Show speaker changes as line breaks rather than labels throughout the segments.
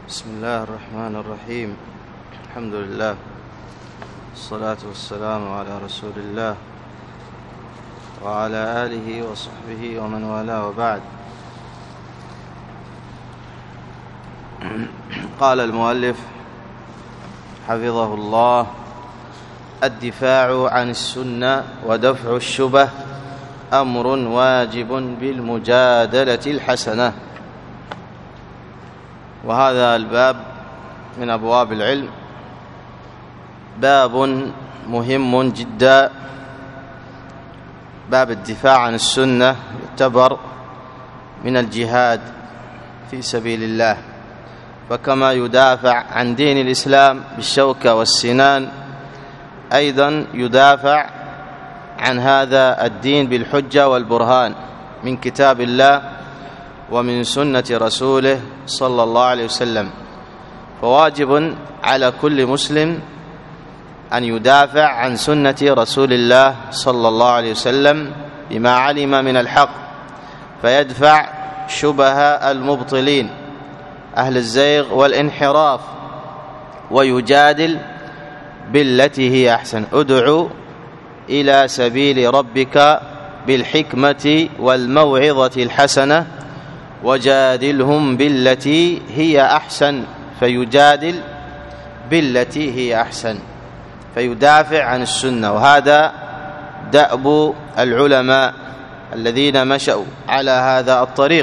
بسم الله الرحمن الرحيم. الحمد لله والصلاة والسلام على رسول الله وعلى آله وصحبه ومن والاه، وبعد. قال المؤلف حفظه الله: الدفاع عن السنة ودفع الشبه أمر واجب بالمجادلة الحسنة. وهذا الباب من أبواب العلم باب مهم جدا، باب الدفاع عن السنة يعتبر من الجهاد في سبيل الله، فكما يدافع عن دين الإسلام بالشوكة والسنان، أيضا يدافع عن هذا الدين بالحجة والبرهان من كتاب الله ومن سنة رسوله صلى الله عليه وسلم. فواجب على كل مسلم أن يدافع عن سنة رسول الله صلى الله عليه وسلم بما علم من الحق، فيدفع شبه المبطلين أهل الزيغ والانحراف، ويجادل بالتي هي أحسن. ادعو إلى سبيل ربك بالحكمة والموعظة الحسنة وجادلهم بالتي هي أحسن، فيجادل بالتي هي أحسن، فيدافع عن السنة. وهذا دأب العلماء الذين مشوا على هذا الطريق.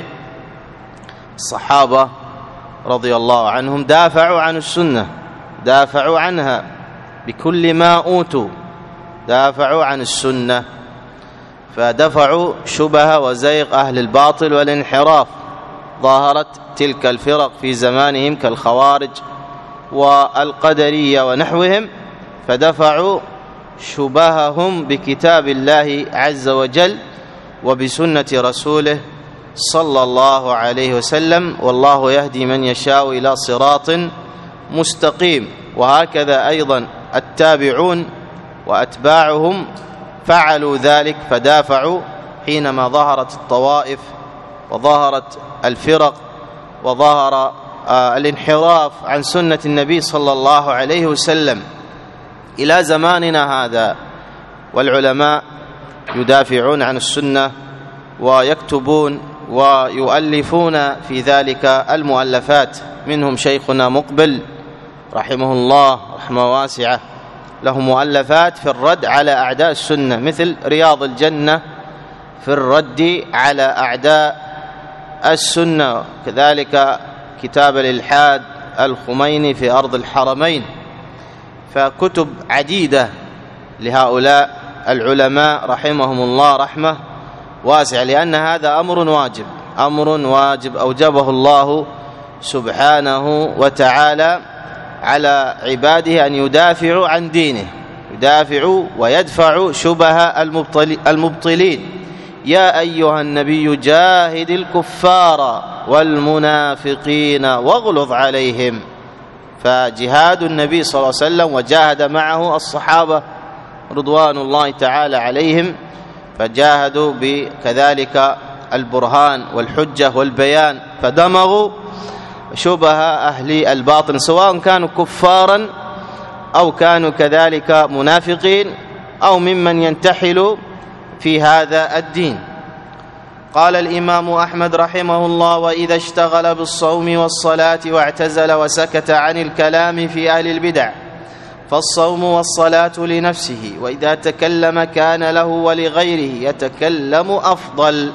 الصحابة رضي الله عنهم دافعوا عن السنة، دافعوا عنها بكل ما أوتوا، دافعوا عن السنة، فدفعوا شبه وزيغ أهل الباطل والانحراف. ظاهرت تلك الفرق في زمانهم كالخوارج والقدرية ونحوهم، فدفعوا شبههم بكتاب الله عز وجل وبسنة رسوله صلى الله عليه وسلم، والله يهدي من يشاء إلى صراط مستقيم. وهكذا أيضا التابعون وأتباعهم فعلوا ذلك، فدافعوا حينما ظهرت الطوائف وظهرت الفرق وظهر الانحراف عن سنة النبي صلى الله عليه وسلم إلى زماننا هذا. والعلماء يدافعون عن السنة ويكتبون ويؤلفون في ذلك المؤلفات، منهم شيخنا مقبل رحمه الله رحمة واسعة، له مؤلفات في الرد على أعداء السنة، مثل رياض الجنة في الرد على أعداء السنة، كذلك كتاب الإلحاد الخميني في أرض الحرمين. فكتب عديدة لهؤلاء العلماء رحمهم الله رحمة واسعة، لأن هذا أمر واجب أوجبه الله سبحانه وتعالى على عباده أن يدافعوا عن دينه، يدافعوا ويدفعوا شبه المبطلين. يا أيها النبي جاهد الكفار والمنافقين واغلظ عليهم. فجهاد النبي صلى الله عليه وسلم وجاهد معه الصحابة رضوان الله تعالى عليهم، فجاهدوا بكذلك البرهان والحجة والبيان، فدمغوا شبه أهل الباطن، سواء كانوا كفارا أو كانوا كذلك منافقين أو ممن ينتحل في هذا الدين. قال الإمام أحمد رحمه الله: وإذا اشتغل بالصوم والصلاة واعتزل وسكت عن الكلام في أهل البدع فالصوم والصلاة لنفسه، وإذا تكلم كان له ولغيره يتكلم أفضل.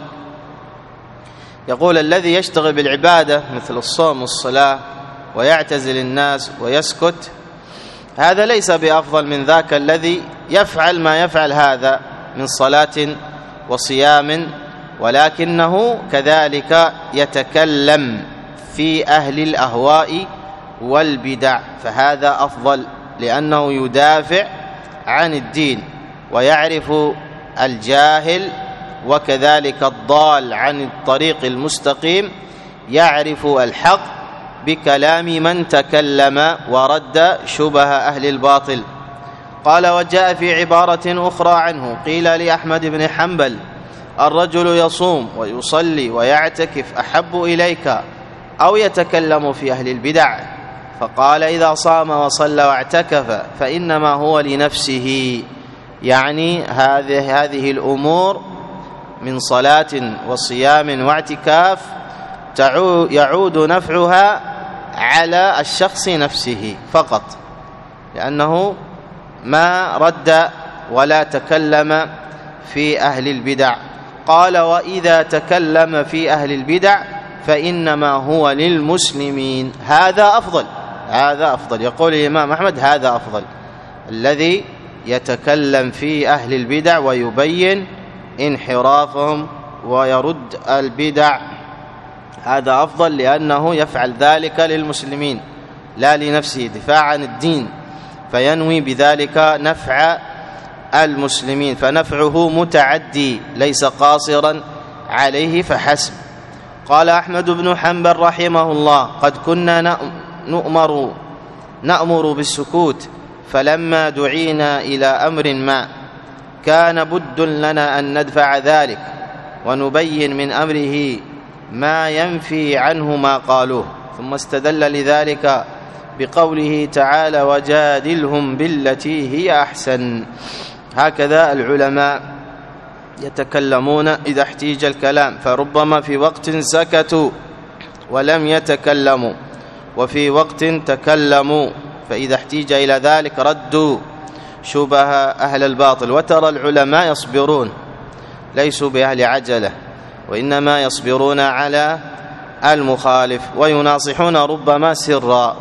يقول: الذي يشتغل بالعبادة مثل الصوم والصلاة ويعتزل الناس ويسكت، هذا ليس بأفضل من ذاك الذي يفعل ما يفعل هذا من صلاة وصيام، ولكنه كذلك يتكلم في أهل الأهواء والبدع، فهذا أفضل، لأنه يدافع عن الدين ويعرف الجاهل وكذلك الضال عن الطريق المستقيم، يعرف الحق بكلام من تكلم ورد شبه أهل الباطل. قال: وجاء في عبارة أخرى عنه قيل لأحمد بن حنبل: الرجل يصوم ويصلي ويعتكف أحب إليك أو يتكلم في أهل البدع، فقال إذا صام وصلى واعتكف فإنما هو لنفسه، يعني هذه الأمور من صلاة وصيام واعتكاف يعود نفعها على الشخص نفسه فقط، لأنه ما رد ولا تكلم في أهل البدع. قال وإذا تكلم في أهل البدع فإنما هو للمسلمين. هذا أفضل، يقول الإمام أحمد هذا أفضل، الذي يتكلم في أهل البدع ويبين انحرافهم ويرد البدع، هذا أفضل، لأنه يفعل ذلك للمسلمين لا لنفسه، دفاع عن الدين، فينوي بذلك نفع المسلمين، فنفعه متعدي ليس قاصرا عليه فحسب. قال أحمد بن حنبل رحمه الله قد كنا نأمر بالسكوت، فلما دعينا إلى أمر ما كان بد لنا أن ندفع ذلك ونبين من أمره ما ينفي عنه ما قالوه. ثم استدل لذلك بقوله تعالى وجادلهم بالتي هي أحسن. هكذا العلماء يتكلمون إذا احتيج الكلام، فربما في وقت سكتوا ولم يتكلموا، وفي وقت تكلموا، فإذا احتيج إلى ذلك ردوا شبه أهل الباطل. وترى العلماء يصبرون، ليسوا بأهل عجلة، وإنما يصبرون على المخالف ويناصحون ربما سرا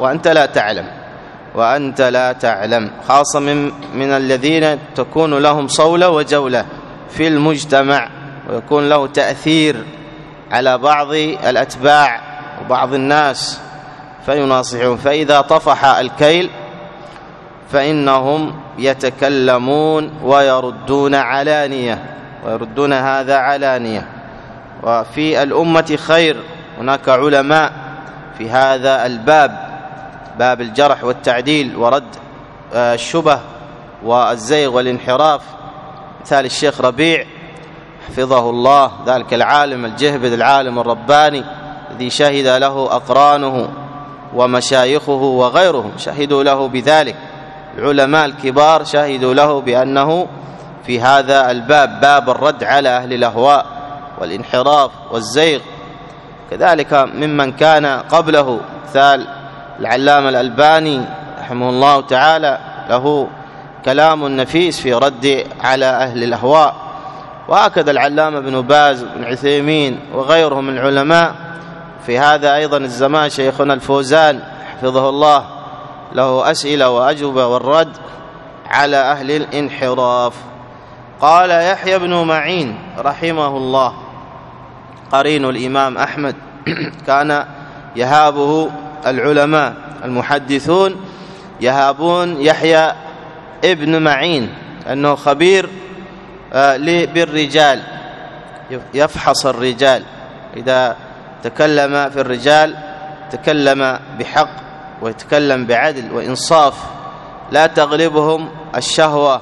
وأنت لا تعلم، خاصة من الذين تكون لهم صولة وجولة في المجتمع ويكون له تأثير على بعض الأتباع وبعض الناس فيناصحون، فإذا طفح الكيل فإنهم يتكلمون ويردون هذا علانية. وفي الأمة خير، هناك علماء في هذا الباب، باب الجرح والتعديل ورد الشبه والزيغ والانحراف، مثال الشيخ ربيع حفظه الله، ذلك العالم الجهبذ العالم الرباني الذي شهد له أقرانه ومشايخه وغيرهم، شهدوا له بذلك، العلماء الكبار شهدوا له بأنه في هذا الباب، باب الرد على أهل الأهواء والانحراف والزيغ. كذلك ممن كان قبله مثال العلامة الألباني رحمه الله تعالى، له كلام نفيس في رد على أهل الأهواء، وهكذا العلامة ابن باز بن عثيمين وغيرهم من العلماء. في هذا أيضا الزمان شيخنا الفوزان حفظه الله له أسئلة وأجوبة والرد على أهل الانحراف. قال يحيى بن معين رحمه الله قرين الإمام أحمد كان يهابه العلماء المحدثون، يهابون يحيى ابن معين أنه خبير بالرجال، يفحص الرجال، إذا تكلم في الرجال تكلم بحق ويتكلم بعدل وإنصاف، لا تغلبهم الشهوة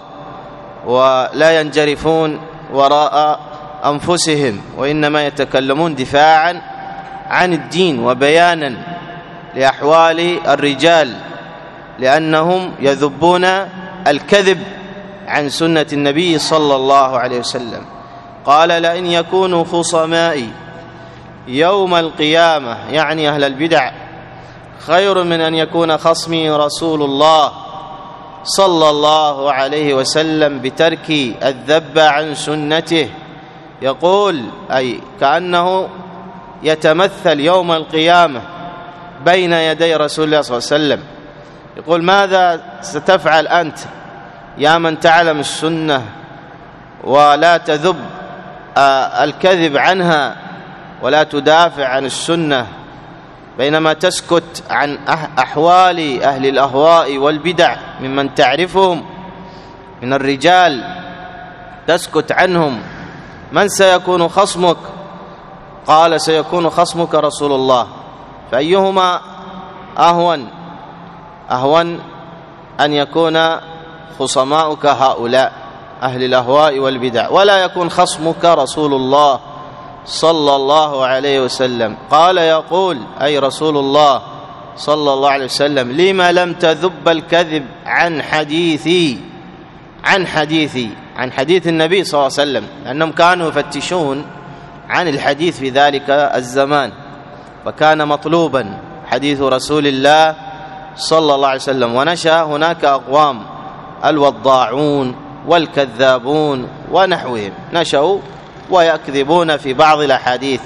ولا ينجرفون وراء أنفسهم، وإنما يتكلمون دفاعا عن الدين وبيانا لأحوال الرجال، لأنهم يذبون الكذب عن سنة النبي صلى الله عليه وسلم. قال لئن يكونوا خصمائي يوم القيامة، يعني أهل البدع، خير من أن يكون خصمي رسول الله صلى الله عليه وسلم بترك الذب عن سنته. يقول أي كأنه يتمثل يوم القيامة بين يدي رسول الله صلى الله عليه وسلم، يقول ماذا ستفعل أنت يا من تعلم السنة ولا تذب الكذب عنها ولا تدافع عن السنة، بينما تسكت عن أحوال أهل الأهواء والبدع ممن تعرفهم من الرجال، تسكت عنهم. من سيكون خصمك؟ قال سيكون خصمك رسول الله. فأيهما أهون أن يكون خصماؤك هؤلاء أهل الأهواء والبدع، ولا يكون خصمك رسول الله صلى الله عليه وسلم قال يقول أي رسول الله صلى الله عليه وسلم: لم لم تذب الكذب عن حديثي، عن حديث النبي صلى الله عليه وسلم، لأنهم كانوا يفتشون عن الحديث في ذلك الزمان، فكان مطلوبا حديث رسول الله صلى الله عليه وسلم. ونشأ هناك أقوام الوضاعون والكذابون ونحوهم، نشأوا ويكذبون في بعض الأحاديث،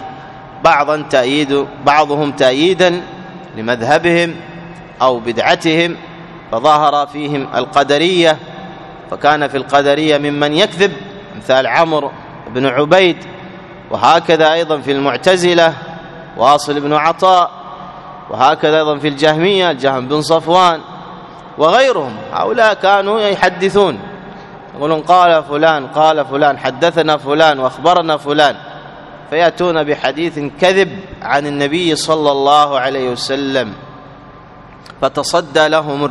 بعضهم تأييدا لمذهبهم أو بدعتهم، فظهر فيهم القدرية، فكان في القدرية ممن يكذب مثال عمرو بن عبيد، وهكذا أيضا في المعتزلة واصل بن عطاء، وهكذا أيضا في الجهمية الجهم بن صفوان وغيرهم. هؤلاء كانوا يحدثون، يقولون قال فلان حدثنا فلان وأخبرنا فلان، فيأتون بحديث كذب عن النبي صلى الله عليه وسلم، فتصدى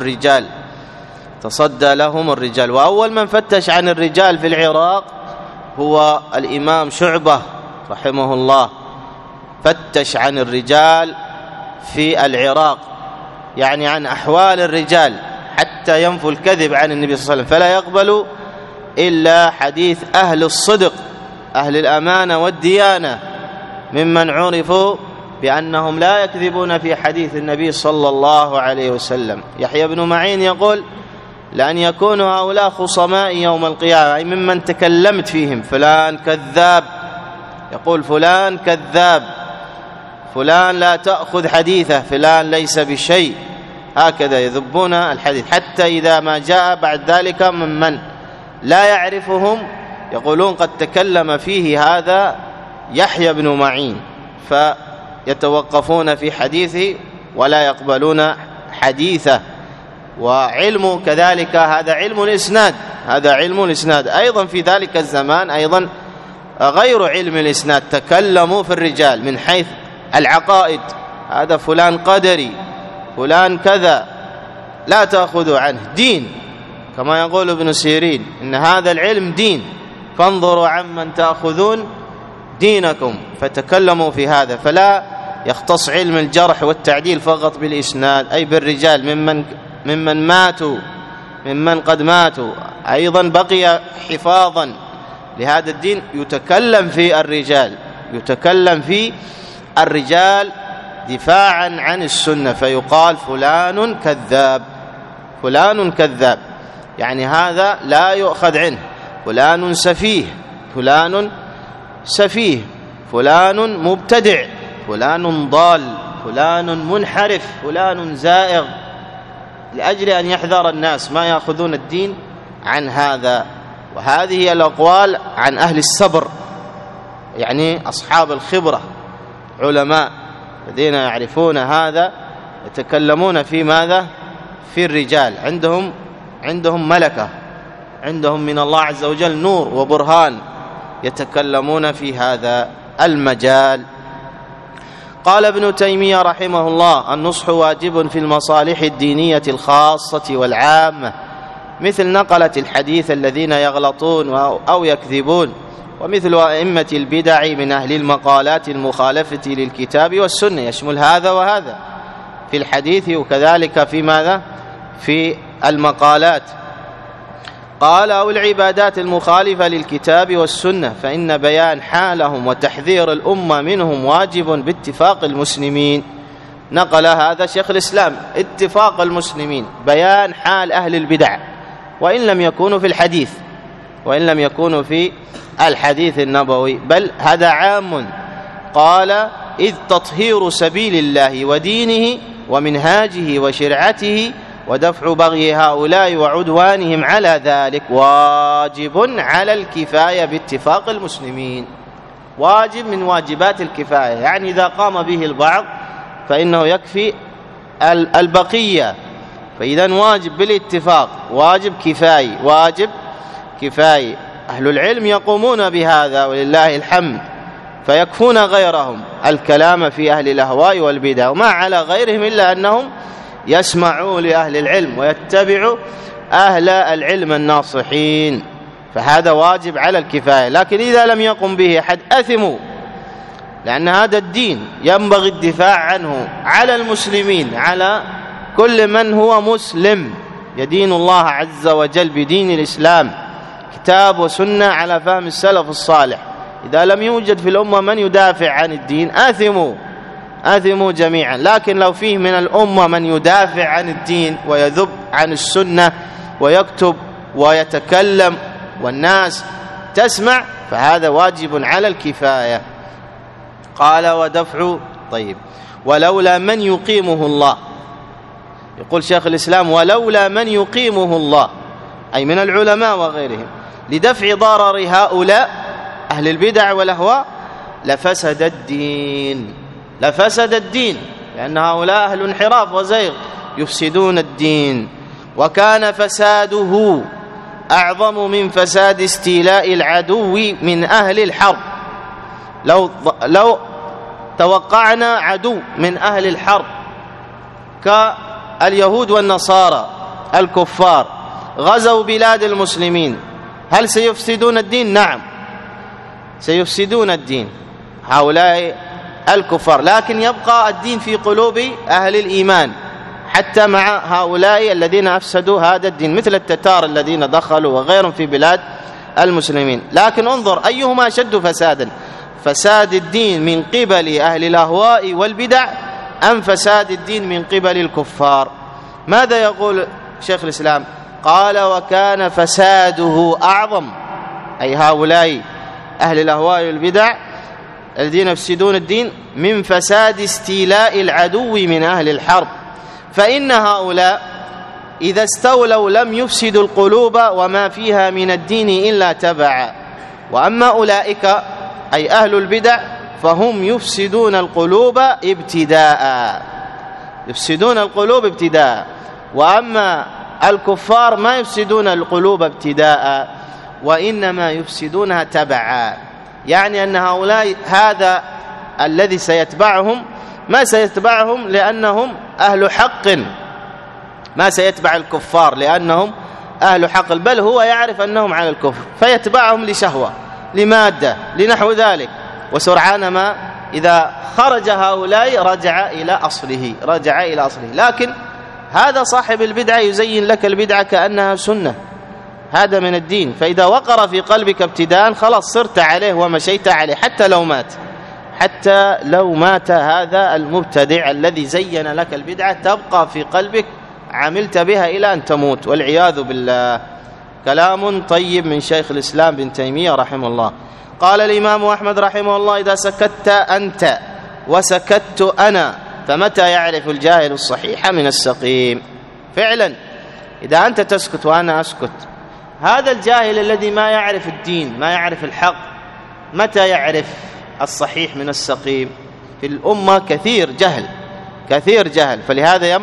لهم الرجال. وأول من فتش عن الرجال في العراق هو الإمام شعبة رحمه الله، فتش عن الرجال في العراق، يعني عن أحوال الرجال، حتى ينفوا الكذب عن النبي صلى الله عليه وسلم، فلا يقبل إلا حديث أهل الصدق أهل الأمانة والديانة، ممن عرفوا بأنهم لا يكذبون في حديث النبي صلى الله عليه وسلم. يحيى بن معين يقول: لأن يكونوا هؤلاء خصماء يوم القيامة، أي ممن تكلمت فيهم، فلان كذاب، يقول فلان كذاب، فلان لا تأخذ حديثه، فلان ليس بشيء، هكذا يذبون الحديث. حتى إذا ما جاء بعد ذلك ممن لا يعرفهم يقولون قد تكلم فيه هذا يحيى بن معين، فيتوقفون في حديثه ولا يقبلون حديثه. وعلم كذلك هذا علم الإسناد أيضا في ذلك الزمان، أيضا غير علم الإسناد، تكلموا في الرجال من حيث العقائد، هذا فلان قدري، فلان كذا، لا تأخذوا عنه، دين، كما يقول ابن سيرين: إن هذا العلم دين، فانظروا عمن تأخذون دينكم. فتكلموا في هذا، فلا يختص علم الجرح والتعديل فقط بالإسناد، أي بالرجال ممن ماتوا، ممن قد ماتوا، أيضا بقي حفاظا لهذا الدين، يتكلم في الرجال دفاعا عن السنة، فيقال فلان كذاب، يعني هذا لا يؤخذ عنه، فلان سفيه، فلان مبتدع، فلان ضال، فلان منحرف، فلان زائغ، لأجل أن يحذر الناس ما يأخذون الدين عن هذا. وهذه الأقوال عن أهل الصبر، يعني أصحاب الخبرة، علماء الذين يعرفون هذا، يتكلمون في ماذا؟ في الرجال، عندهم ملكة، عندهم من الله عز وجل نور وبرهان، يتكلمون في هذا المجال. قال ابن تيمية رحمه الله: النصح واجب في المصالح الدينية الخاصة والعامة، مثل نقلة الحديث الذين يغلطون أو يكذبون، ومثل أئمة البدع من أهل المقالات المخالفة للكتاب والسنة، يشمل هذا وهذا في الحديث وكذلك في ماذا؟ في المقالات. قال: أو العبادات المخالفة للكتاب والسنة، فإن بيان حالهم وتحذير الأمة منهم واجب باتفاق المسلمين. نقل هذا شيخ الإسلام، اتفاق المسلمين، بيان حال أهل البدع، وإن لم يكونوا في الحديث النبوي، بل هذا عام. قال: إذ تطهير سبيل الله ودينه ومنهاجه وشرعته ودفع بغي هؤلاء وعدوانهم على ذلك واجب على الكفاية باتفاق المسلمين. واجب من واجبات الكفاية، يعني إذا قام به البعض فإنه يكفي البقية، فإذا واجب بالاتفاق، واجب كفاية. أهل العلم يقومون بهذا ولله الحمد، فيكفون غيرهم الكلام في أهل الأهواء والبدع، وما على غيرهم إلا أنهم يسمعوا لأهل العلم ويتبعوا أهل العلم الناصحين، فهذا واجب على الكفاية. لكن إذا لم يقم به أحد أثموا، لأن هذا الدين ينبغي الدفاع عنه على المسلمين، على كل من هو مسلم يدين الله عز وجل بدين الإسلام، كتاب وسنة على فهم السلف الصالح. إذا لم يوجد في الأمة من يدافع عن الدين آثموا جميعا. لكن لو فيه من الأمة من يدافع عن الدين ويذب عن السنة ويكتب ويتكلم والناس تسمع، فهذا واجب على الكفاية. قال ودفع طيب ولولا من يقيمه الله، يقول شيخ الإسلام ولولا من يقيمه الله أي من العلماء وغيرهم لدفع ضرر هؤلاء أهل البدع والأهواء لفسد الدين، لأن هؤلاء أهل انحراف وزيغ يفسدون الدين، وكان فساده أعظم من فساد استيلاء العدو من أهل الحرب. لو توقعنا عدو من أهل الحرب كاليهود والنصارى الكفار غزوا بلاد المسلمين، هل سيفسدون الدين؟ نعم سيفسدون الدين هؤلاء الكفار، لكن يبقى الدين في قلوب أهل الإيمان حتى مع هؤلاء الذين أفسدوا هذا الدين، مثل التتار الذين دخلوا وغيرهم في بلاد المسلمين. لكن انظر أيهما أشد فسادا، فساد الدين من قبل أهل الأهواء والبدع أم فساد الدين من قبل الكفار؟ ماذا يقول شيخ الإسلام؟ قال وكان فساده أعظم، أي هؤلاء أهل الأهواء والبدع الذين يفسدون الدين من فساد استيلاء العدو من أهل الحرب، فإن هؤلاء إذا استولوا لم يفسدوا القلوب وما فيها من الدين إلا تبعا، وأما أولئك أي أهل البدع فهم يفسدون القلوب ابتداء، وأما الكفار ما يفسدون القلوب ابتداء وإنما يفسدونها تبعا، يعني أن هؤلاء هذا الذي سيتبعهم ما سيتبعهم لأنهم أهل حق، ما سيتبع الكفار لأنهم أهل حق، بل هو يعرف أنهم على الكفر فيتبعهم لشهوة لمادة لنحو ذلك، وسرعان ما إذا خرج هؤلاء رجع إلى أصله. لكن هذا صاحب البدعة يزين لك البدعة كأنها سنة، هذا من الدين، فإذا وقر في قلبك ابتداء خلاص صرت عليه ومشيت عليه حتى لو مات هذا المبتدع الذي زين لك البدعة تبقى في قلبك عملت بها إلى أن تموت والعياذ بالله. كلام طيب من شيخ الإسلام بن تيمية رحمه الله. قال الإمام أحمد رحمه الله إذا سكت أنت وسكت أنا فمتى يعرف الجاهل الصحيح من السقيم؟ فعلا إذا أنت تسكت وأنا أسكت، هذا الجاهل الذي ما يعرف الدين ما يعرف الحق متى يعرف الصحيح من السقيم؟ في الأمة كثير جهل، فلهذا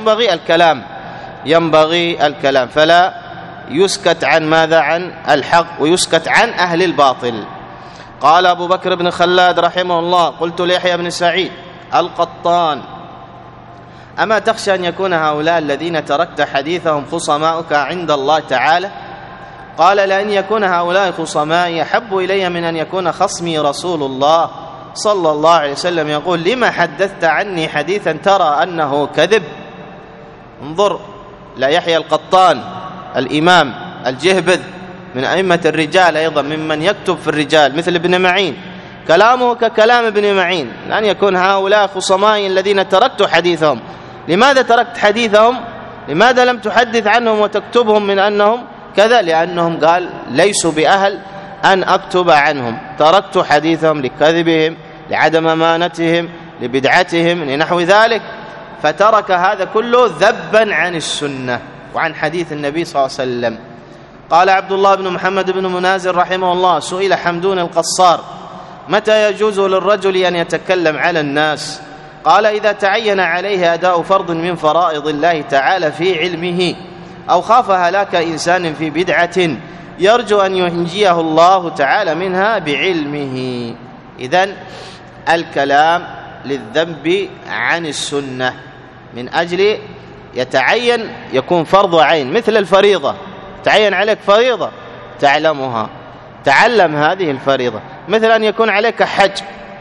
ينبغي الكلام فلا يسكت عن ماذا؟ عن الحق، ويسكت عن أهل الباطل. قال أبو بكر بن خلاد رحمه الله قلت ليحيى بن سعيد القطان أما تخشى أن يكون هؤلاء الذين تركت حديثهم خصماؤك عند الله تعالى؟ قال لأن يكون هؤلاء خصمائي أحب إلي من أن يكون خصمي رسول الله صلى الله عليه وسلم يقول لما حدثت عني حديثا ترى أنه كذب؟ انظر لا يحيى القطان الإمام الجهبذ من أئمة الرجال أيضا ممن يكتب في الرجال مثل ابن معين، كلامه ككلام ابن معين، لأن يكون هؤلاء خصمائي الذين تركت حديثهم. لماذا تركت حديثهم؟ لماذا لم تحدث عنهم وتكتبهم من أنهم كذا؟ لأنهم قال ليسوا بأهل أن أكتب عنهم، تركت حديثهم لكذبهم لعدم أمانتهم لبدعتهم لنحو ذلك، فترك هذا كله ذبا عن السنة وعن حديث النبي صلى الله عليه وسلم. قال عبد الله بن محمد بن منازل رحمه الله سئل حمدون القصار متى يجوز للرجل أن يتكلم على الناس؟ قال إذا تعين عليه أداء فرض من فرائض الله تعالى في علمه أو خاف هلاك إنسان في بدعة يرجو أن ينجيه الله تعالى منها بعلمه. إذن الكلام للذنب عن السنة من أجل يتعين يكون فرض عين، مثل الفريضة تعين عليك فريضة تعلمها، تعلم هذه الفريضة، مثل أن يكون عليك حج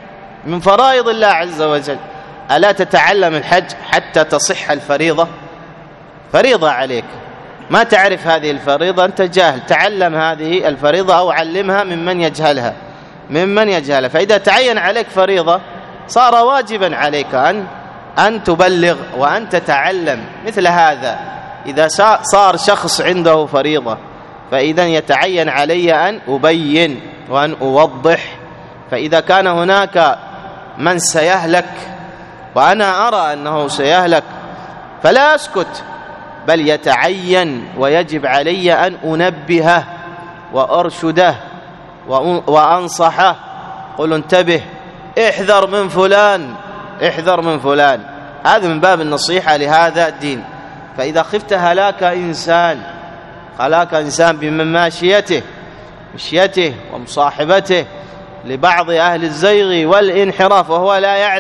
من فرائض الله عز وجل. ألا تتعلم الحج حتى تصح الفريضة؟ فريضة عليك، ما تعرف هذه الفريضة أنت جاهل، تعلم هذه الفريضة أو علمها ممن يجهلها. فإذا تعين عليك فريضة صار واجبا عليك أن تبلغ وأن تتعلم. مثل هذا إذا صار شخص عنده فريضة فإذا يتعين علي أن أبين وأن أوضح. فإذا كان هناك من سيهلك وأنا أرى أنه سيهلك فلا أسكت، بل يتعين ويجب علي أن أنبهه وأرشده وأنصحه. قل انتبه، احذر من فلان. هذا من باب النصيحة لهذا الدين. فإذا خفت هلاك إنسان بمشيته ومصاحبته لبعض أهل الزيغ والانحراف وهو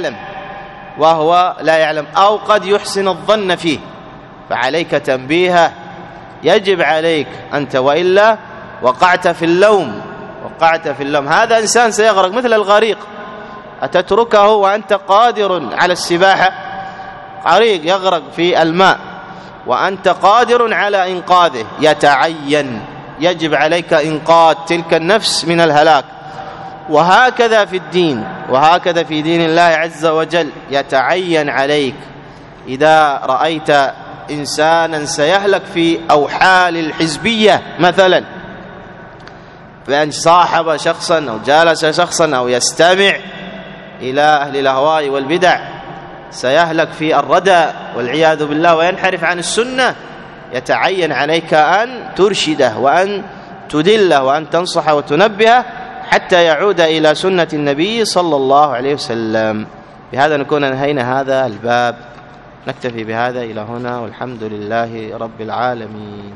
لا يعلم أو قد يحسن الظن فيه، فعليك تنبيهه. يجب عليك أنت، وإلا وقعت في اللوم. هذا إنسان سيغرق مثل الغريق، أتتركه وأنت قادر على السباحة؟ غريق يغرق في الماء وأنت قادر على إنقاذه، يجب عليك إنقاذ تلك النفس من الهلاك. وهكذا في الدين، وهكذا في دين الله عز وجل يتعين عليك إذا رأيت إنسانا سيهلك في أوحال الحزبية مثلا، بأن صاحب شخصا أو جالس شخصا أو يستمع إلى أهل الأهواء والبدع، سيهلك في الردى والعياذ بالله وينحرف عن السنة، يتعين عليك أن ترشده وأن تدله وأن تنصح وتنبهه حتى يعود إلى سنة النبي صلى الله عليه وسلم. بهذا نكون انهينا هذا الباب، نكتفي بهذا إلى هنا، والحمد لله رب العالمين.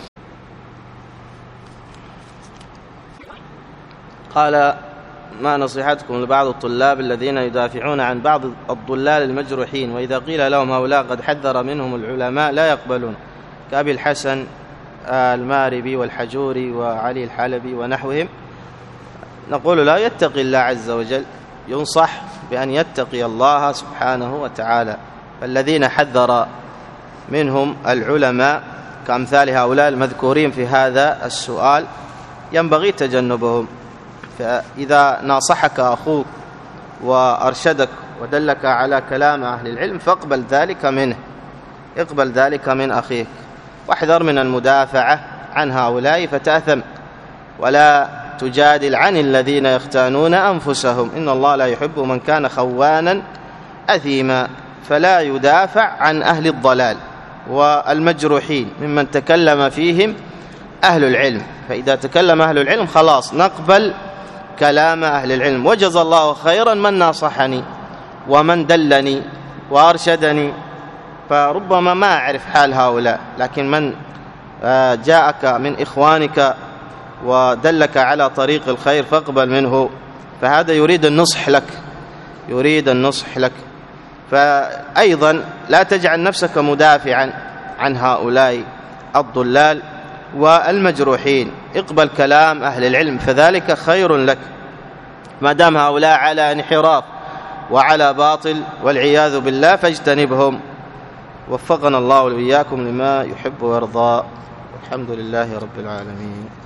قال: ما نصيحتكم لبعض الطلاب الذين يدافعون عن بعض الضلال المجروحين، وإذا قيل لهم هؤلاء قد حذر منهم العلماء لا يقبلون، كأبي الحسن الماربي والحجوري وعلي الحلبي ونحوهم؟ نقول لا، يتقي الله عز وجل، ينصح بأن يتقي الله سبحانه وتعالى. فالذين حذر منهم العلماء كأمثال هؤلاء المذكورين في هذا السؤال ينبغي تجنبهم. فإذا ناصحك أخوك وأرشدك ودلك على كلام أهل العلم فاقبل ذلك منه، اقبل ذلك من أخيك، واحذر من المدافعة عن هؤلاء فتأثم، ولا تجادل عن الذين يختانون أنفسهم، إن الله لا يحب من كان خوانا أثيما. فلا يدافع عن أهل الضلال والمجروحين ممن تكلم فيهم أهل العلم. فإذا تكلم أهل العلم خلاص نقبل كلام أهل العلم. وجزى الله خيرا من ناصحني ومن دلني وأرشدني، فربما ما أعرف حال هؤلاء، لكن من جاءك من إخوانك ودلك على طريق الخير فاقبل منه، فهذا يريد النصح لك. فأيضا لا تجعل نفسك مدافعا عن هؤلاء الضلال والمجروحين، اقبل كلام أهل العلم فذلك خير لك، ما دام هؤلاء على انحراف وعلى باطل والعياذ بالله فاجتنبهم. وفقنا الله وإياكم لما يحب ويرضى، والحمد لله رب العالمين.